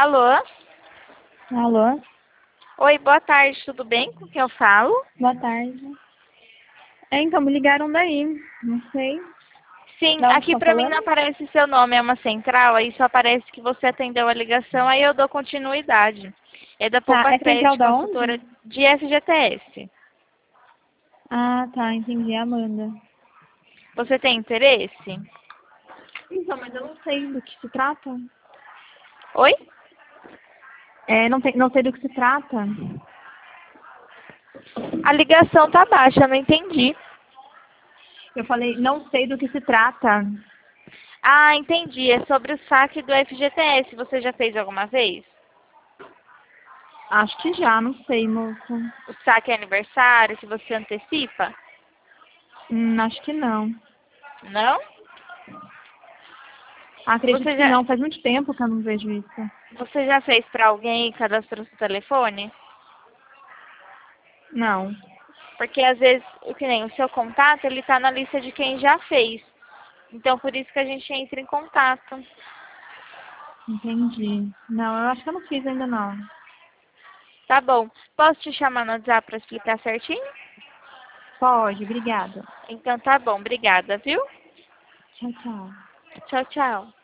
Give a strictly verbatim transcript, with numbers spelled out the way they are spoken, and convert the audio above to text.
Alô? Alô? Oi, boa tarde, tudo bem? Com quem eu falo? Boa tarde. É, então, me ligaram daí. Não sei. Sim, Da onde aqui estão pra mim falando? não aparece seu nome, é uma central, aí só aparece que você atendeu a ligação, aí eu dou continuidade. É da Tá, Poupa é central Crédito, da consultora onde? de F G T S. Ah, tá, entendi, Amanda. Você tem interesse? Então, mas eu não sei do que se trata. Oi? É, não, tem, não sei do que se trata. A ligação tá baixa, eu não entendi. Eu falei, não sei do que se trata. Ah, entendi, é sobre o saque do F G T S, você já fez alguma vez? Acho que já, não sei, moça. O saque é aniversário, que você antecipa? Hum, acho que não. Não? Acredito Você que já, não. Faz muito tempo que eu não vejo isso. você já fez pra alguém e cadastrou seu telefone? Não. Porque às vezes, o que nem o seu contato, ele tá na lista de quem já fez. Então por isso que a gente entra em contato. Entendi. Não, eu acho que eu não fiz ainda não. Tá bom. Posso te chamar no WhatsApp pra explicar certinho? Pode, obrigada. Então tá bom, obrigada, viu? Tchau, tchau. Tchau, tchau.